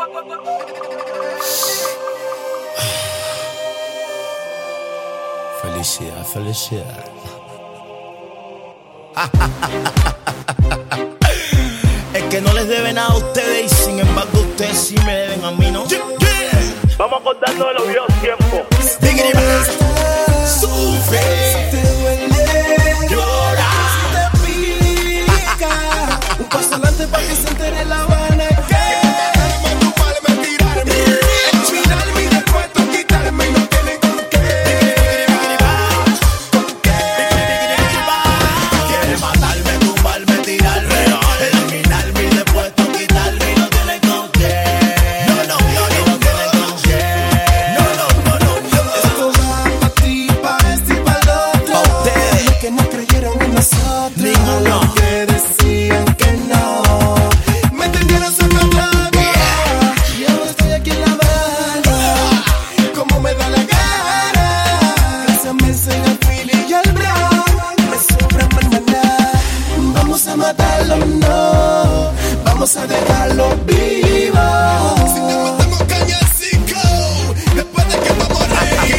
Felicidad, felicidad. Es que no les deben nada a ustedes y sin embargo ustedes sí me deben a mí, ¿no? Vamos contando de los viejos tiempos. Diggity back. Sufre, te duele, llora, te pica. Un paso adelante para que se entere La Habana. Vamos a dejarlo vivo. Si te matamos caña 5, después de que vamos a reír.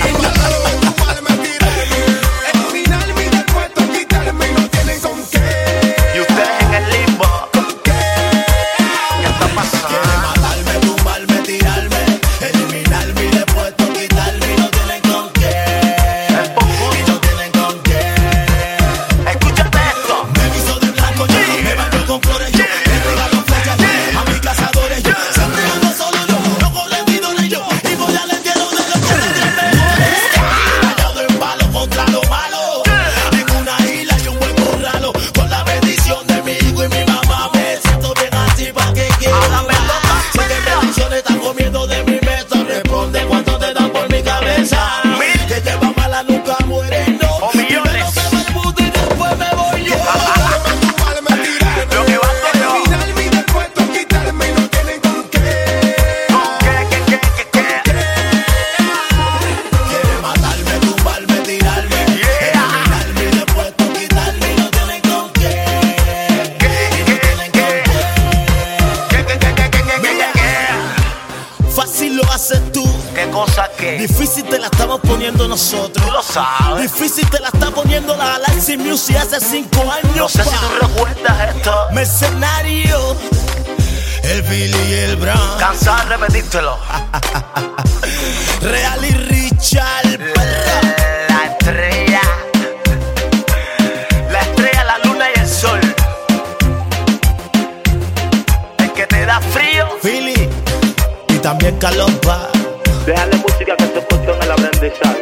Eliminarme y después tú quitarme y no tienen con qué. Y ustedes en el limbo. ¿Con qué? ¿Qué está pasando? quieren matarme, tumbarme, tirarme, eliminarme y después tú quitarme y no tienen con qué. Y no tienen con qué. Escúchate esto. Me visto de blanco yo, me baño con flores yo. ¿Qué cosa qué? Difícil te la estamos poniendo nosotros. Tú lo sabes. Difícil te la está poniendo la Galaxy Music hace 5 años. No sé si tú recuerdas esto. Mercenario, el Billy y el Brown. Cansado de repetírtelo. Real y Richard. La estrella. La estrella, la luna y el sol. El que te da frío. Billy y también Carlos va. Déjale música que se funcione el aprendizaje.